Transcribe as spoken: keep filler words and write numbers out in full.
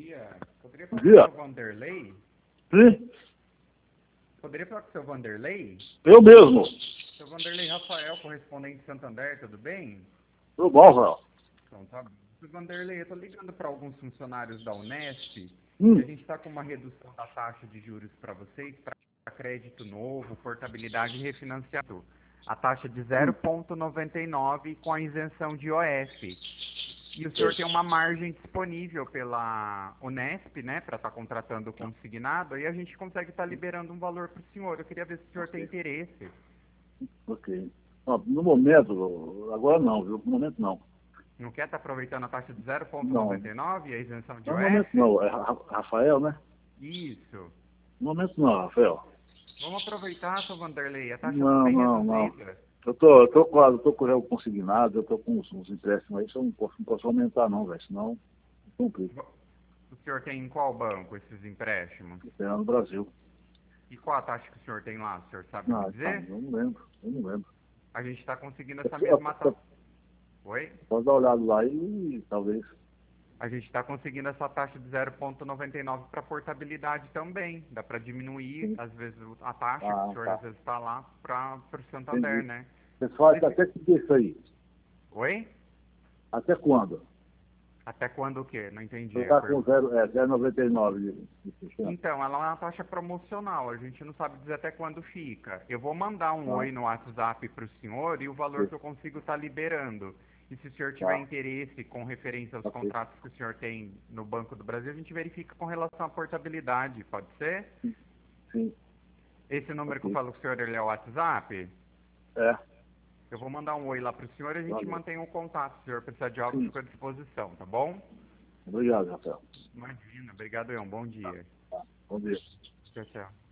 dia. Poderia Bom falar dia. com o seu Vanderlei? Sim, Poderia falar com o seu Vanderlei? eu mesmo. Seu Vanderlei Rafael, correspondente de Santander, tudo bem? Tudo bom, Rafael? Então tá bom. Seu Vanderlei, eu tô ligando para alguns funcionários da Unesp e a Hum, gente está com uma redução da taxa de juros para vocês, para crédito novo, portabilidade e refinanciamento. A taxa de zero hum, vírgula noventa e nove com a isenção de O F. E o senhor sei. tem uma margem disponível pela Unesp, né, para estar contratando consignado, e a gente consegue estar liberando um valor para o senhor. Eu queria ver se o senhor tem Ok, interesse. ok. Ó, no momento, agora não, viu? No momento não. Não quer estar aproveitando a taxa de zero vírgula Não, noventa e nove e a isenção de no momento O F? não. É Ra- Rafael, né? Isso. No momento não, Rafael. Vamos aproveitar, seu Vanderlei. A taxa está Não, bem não, não. reduzida. Eu tô, eu tô quase, eu tô com o réu consignado, eu tô com uns, uns empréstimos aí, só não posso, não posso aumentar não, velho, senão complica. O senhor tem em qual banco esses empréstimos? É no Brasil. E qual a taxa que o senhor tem lá? O senhor sabe me Não, então, dizer? eu não lembro, eu não lembro. A gente está conseguindo Eu, essa eu, mesma taxa. eu, Oi? posso dar uma olhada lá e talvez. A gente está conseguindo essa taxa de zero vírgula noventa e nove para portabilidade também. Dá para diminuir, Sim. às vezes, a taxa que o Ah, senhor às tá. vezes está lá para o Santander, Entendi. né? Pessoal, Nesse... até que dia isso aí? Oi? Até quando? Até quando o quê? Não entendi Você a está com pergunta. zero, é, zero vírgula noventa e nove de, de fechamento. Então, ela é uma taxa promocional, a gente não sabe dizer até quando fica. Eu vou mandar um Ah, oi no WhatsApp para o senhor e o valor ok. que eu consigo estar liberando. E se o senhor tiver Tá, interesse com referência aos ok. contratos que o senhor tem no Banco do Brasil, a gente verifica com relação à portabilidade, pode ser? Sim, sim, Esse número que eu ok. falo com o senhor, ele é o WhatsApp? É, Eu vou mandar um oi lá para o senhor e a gente valeu. mantém o contato. Se o senhor precisar de algo, eu Sim, fico à disposição, tá bom? obrigado, Rafael. Imagina, obrigado, eu. Um bom Tá, dia. tá. Bom dia. Tchau, tchau.